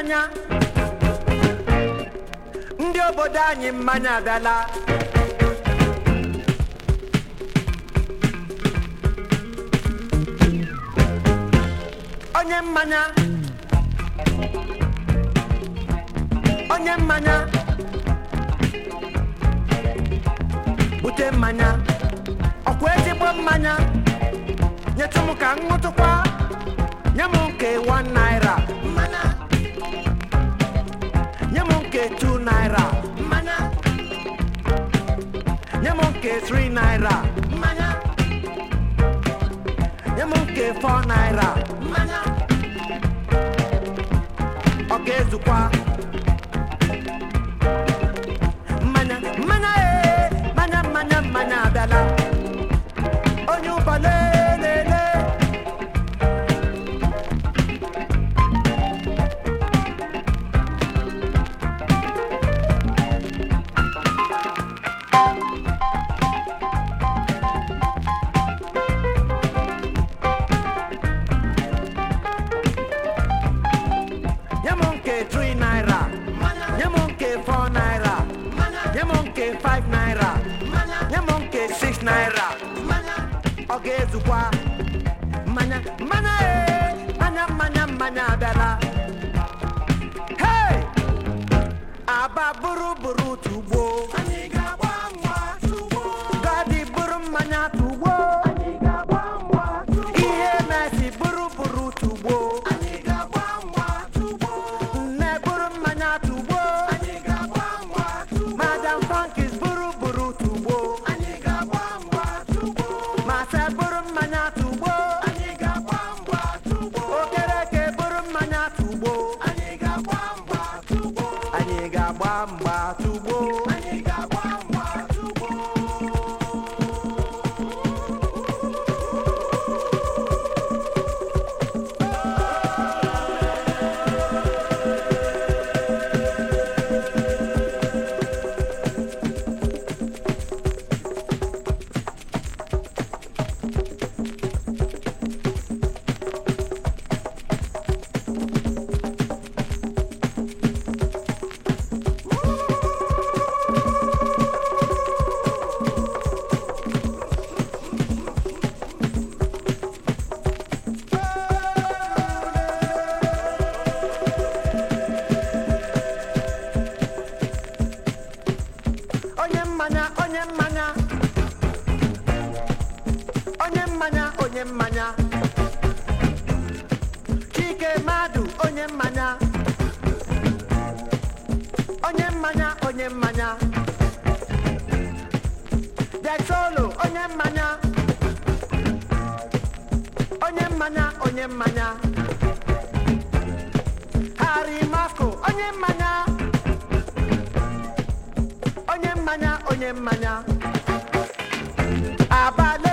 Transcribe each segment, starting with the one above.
mmanya ndị obodo anyị mmanya abịala onye mmanya bute mmanya ọkwa ezigbo mmanya nyetụ m ka ṅụtụkwa nye m nke 1 naira mmanya nye m nke 2 naira mmanya nye m nke 3 naira mmanya nye m nke 4 naira mmanya ọ ga-ezukwa mmanya abịala onye ụbọle naira ọ ga-ezukwa mmanya abịala hey aba buru tugbo anyị ga-agba mgba tugbo gadi buru mmanya tugbo anyị ga-agba mgba tugbo ihe na-esi buru tugbo anyị ga-agba mgba tugbo nne buru mmanya tugbo anyị ga-agba mgba tugbo madam Funkis buru tugbo onye mmanya Chike Madu onye mmanya Dexolo onye mmanya Harry Masco onye mmanya Abale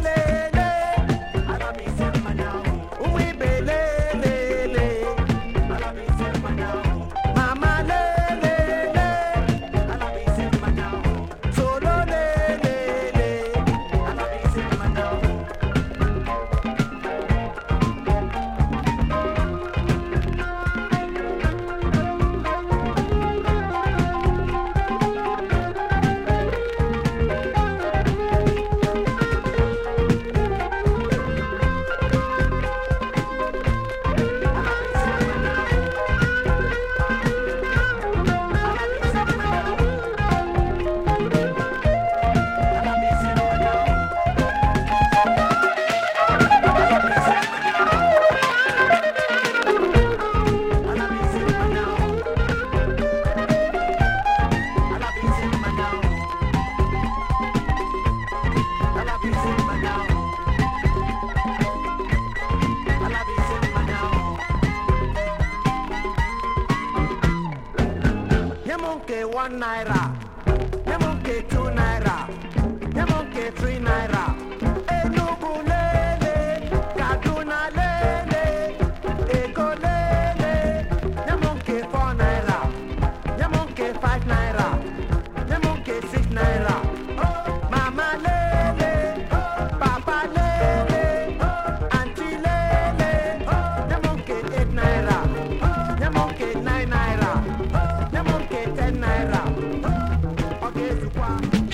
Nyemonke 1 naira, nyemonke 2 naira, nyemonke 3 naira. Enugu lele, Kaduna lele, Eko lele. Nyemonke 4 naira, nyemonke 5 naira, nyemonke 6 naira. Mama lele, Papa lele, Auntie lele. Nyemonke 8 naira, nyemonke 9 naira. Okay, Zukwa.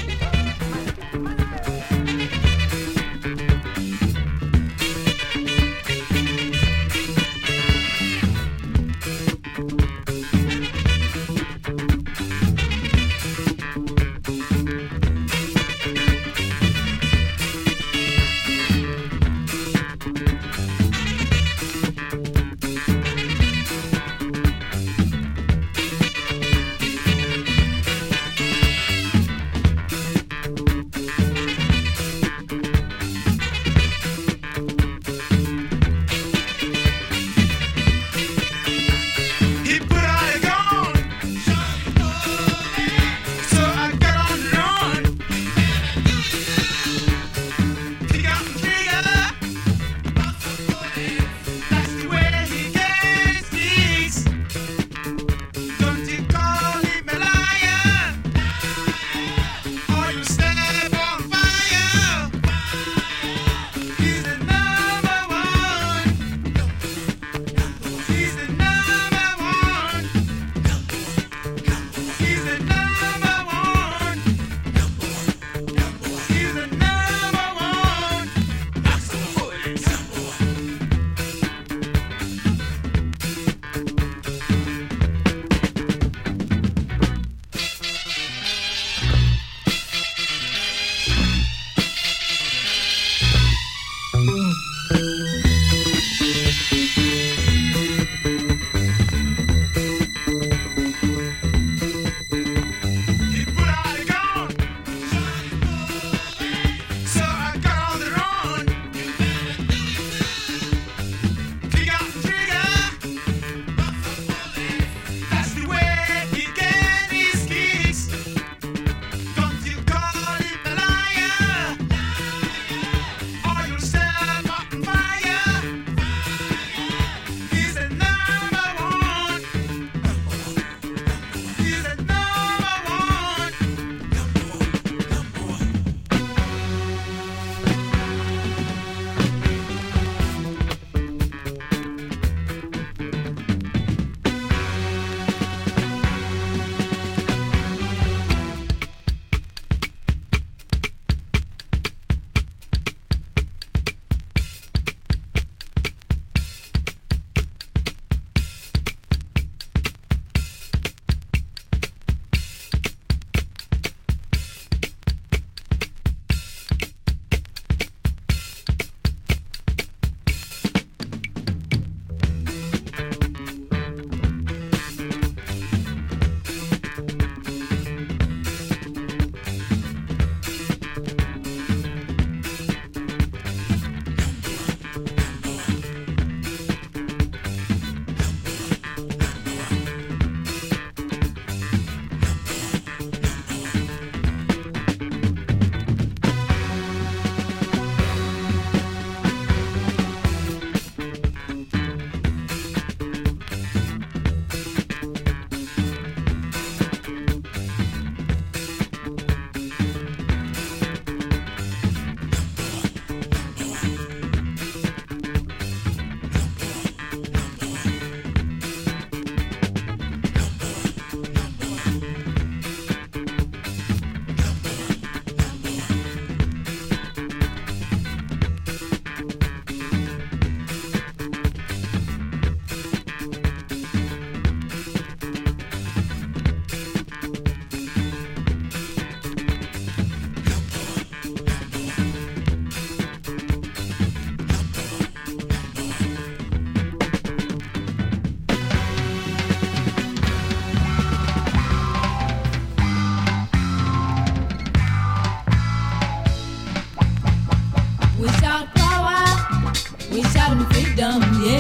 freedom,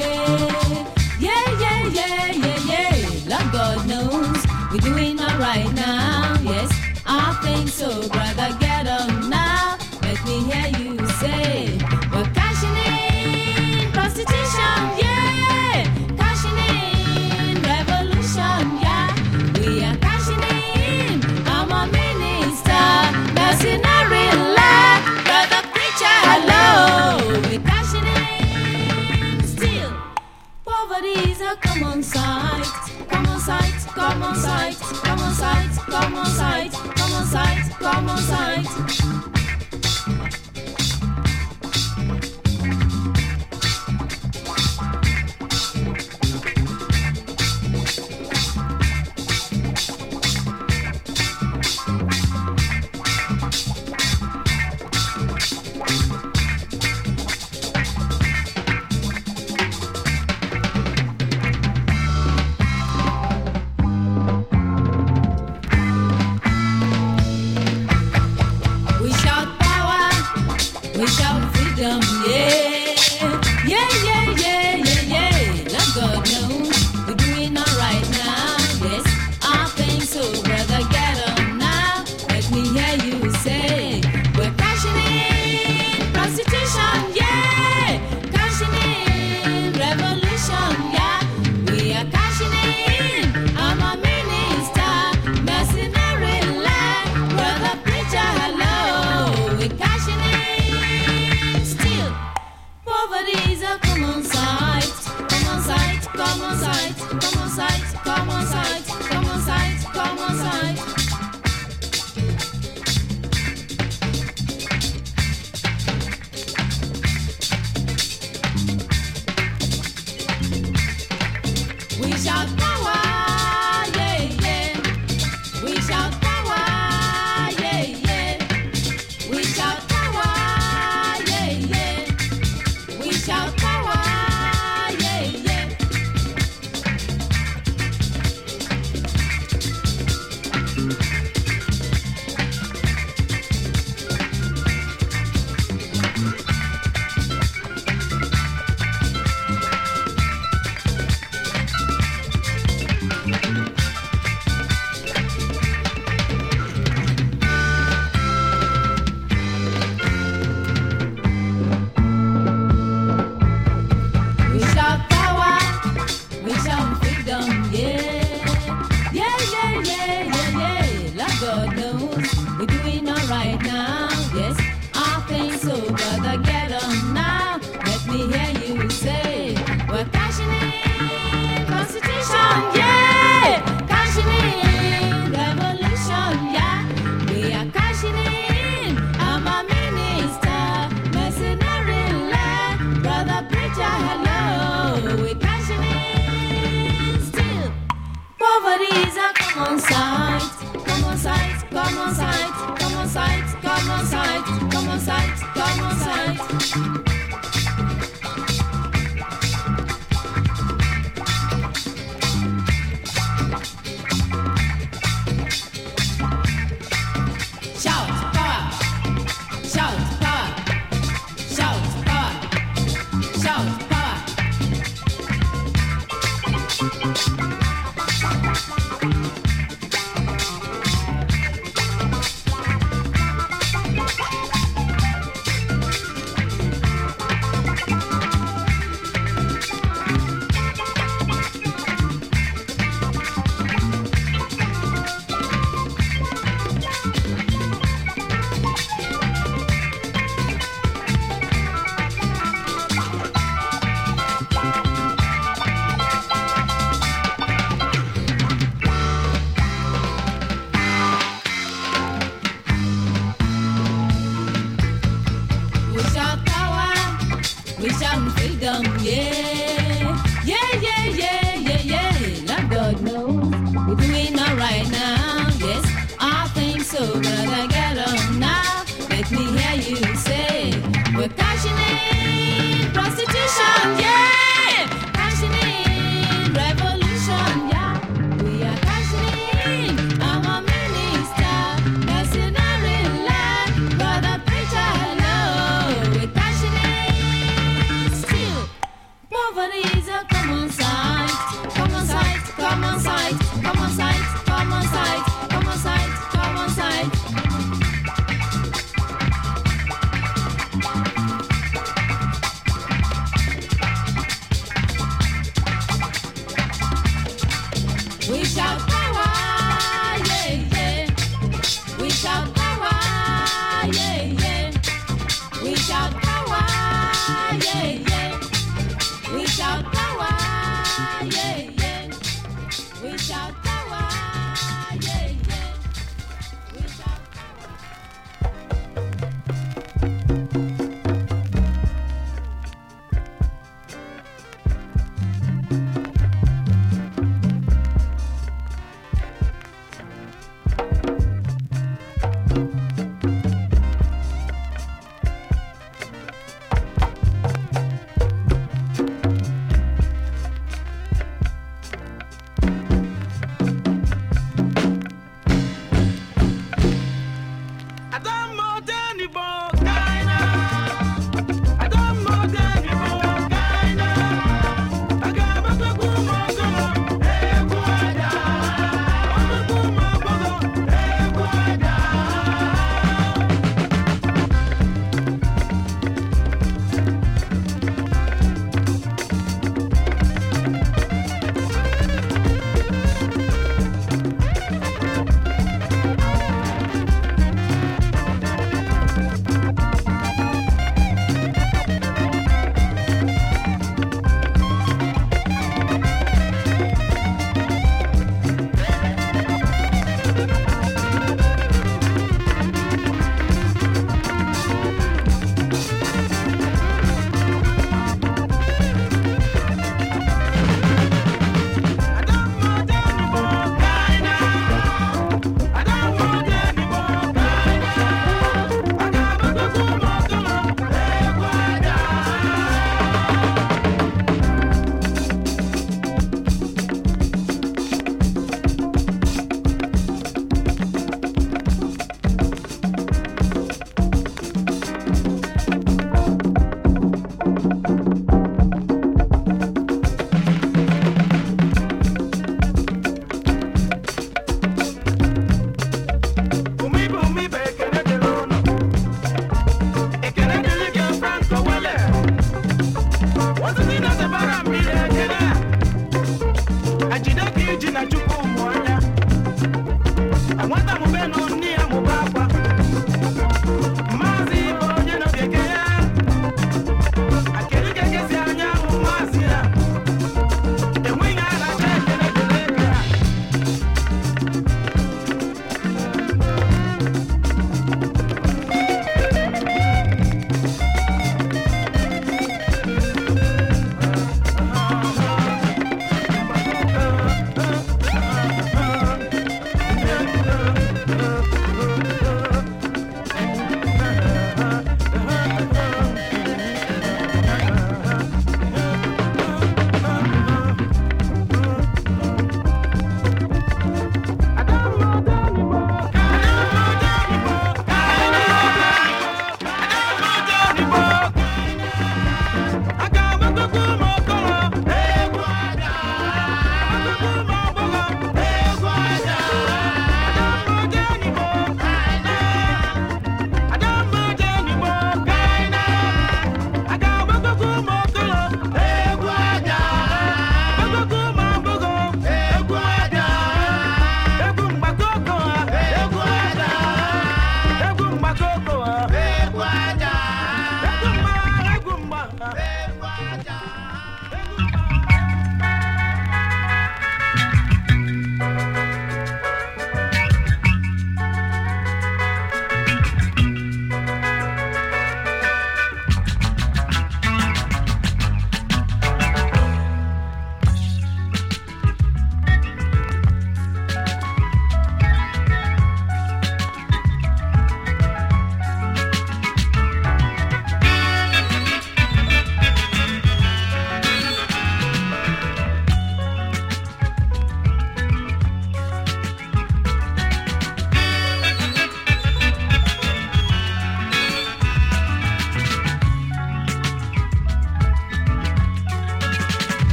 yeah. Yeah, yeah, yeah, yeah, yeah. Lord God knows we're doing all right now. Yes, I think so, brother. Get on now. Let me hear you say, we're cashing in prostitution, yeah. Cashing in revolution, yeah. We are cashing in. I'm a minister. Mercenary life, brother preacher, hello. We're cashing in still. Poverty is a common sight. Common sight, common sight, common sight. God knows we're doing alright now. Yes, I think so, brother. Get on now. Let me hear you say we're cashing in Constitution, yeah, cashing in revolution, yeah. We are cashing in. I'm a minister, mercenary land, brother preacher, hello. We're cashing in still. Poverty is a common sight. Come on sight, come on sight, come on sight, come on sight, come on sight, come on sight. Shout power, shout power, shout power, shout power. We shout power, we shout freedom, yeah. Yeah, yeah, yeah, yeah, yeah. Lord God knows we're doing alright now. Yes, I think so, brother. Get on now. Let me hear you say we're cashing in prostitution, yeah. Cashing in revolution, yeah. We are cashing in. I'm a minister, mercenary land, brother preacher, hello. We're cashing in still. Poverty is a common sight. Common sight, common sight, common sight, common sight, common sight, common sight.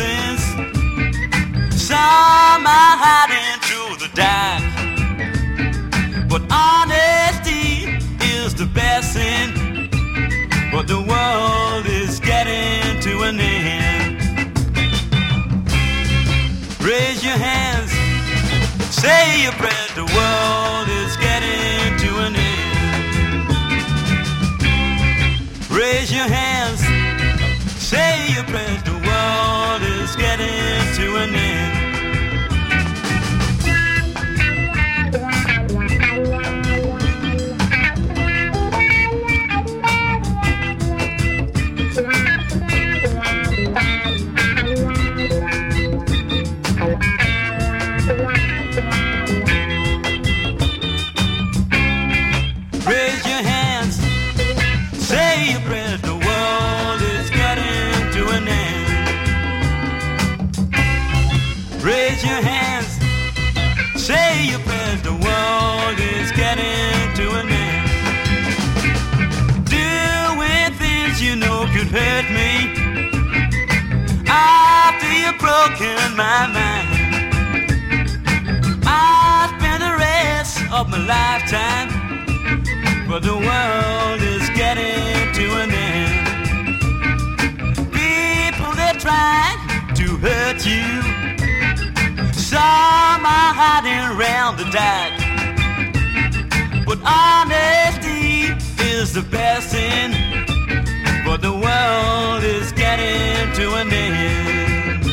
blessings. Some are hiding through the dark, but honesty is the best thing. But the world is getting to an end. Raise your hands, say your prayer. The world is getting to an end. Raise your hands, say your prayer. The world is getting to an end. Raise your hands, say your prayer. The world is getting to an end. Raise your hands, say your prayers. The world is getting to an end. Doing things you know could hurt me. After you've broken my mind, I spend the rest of my lifetime, but the world is getting to an end. People, they're trying to hurt you. Some are hiding around the dark, but honesty is the best thing. But the world is getting to an end.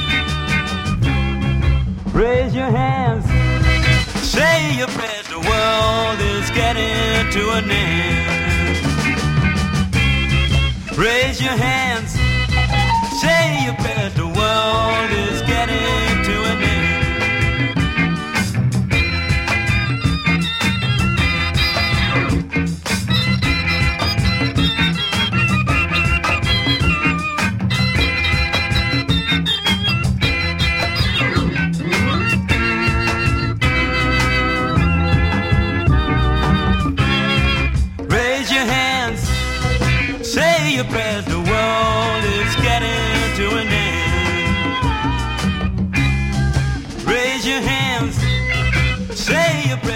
Raise your hands, say your prayers. The world is getting to an end. Raise your hands, say your prayers. The world is getting to an end. Raise your hands, say your prayers. The world is getting to an end. Raise your hands, say your prayers.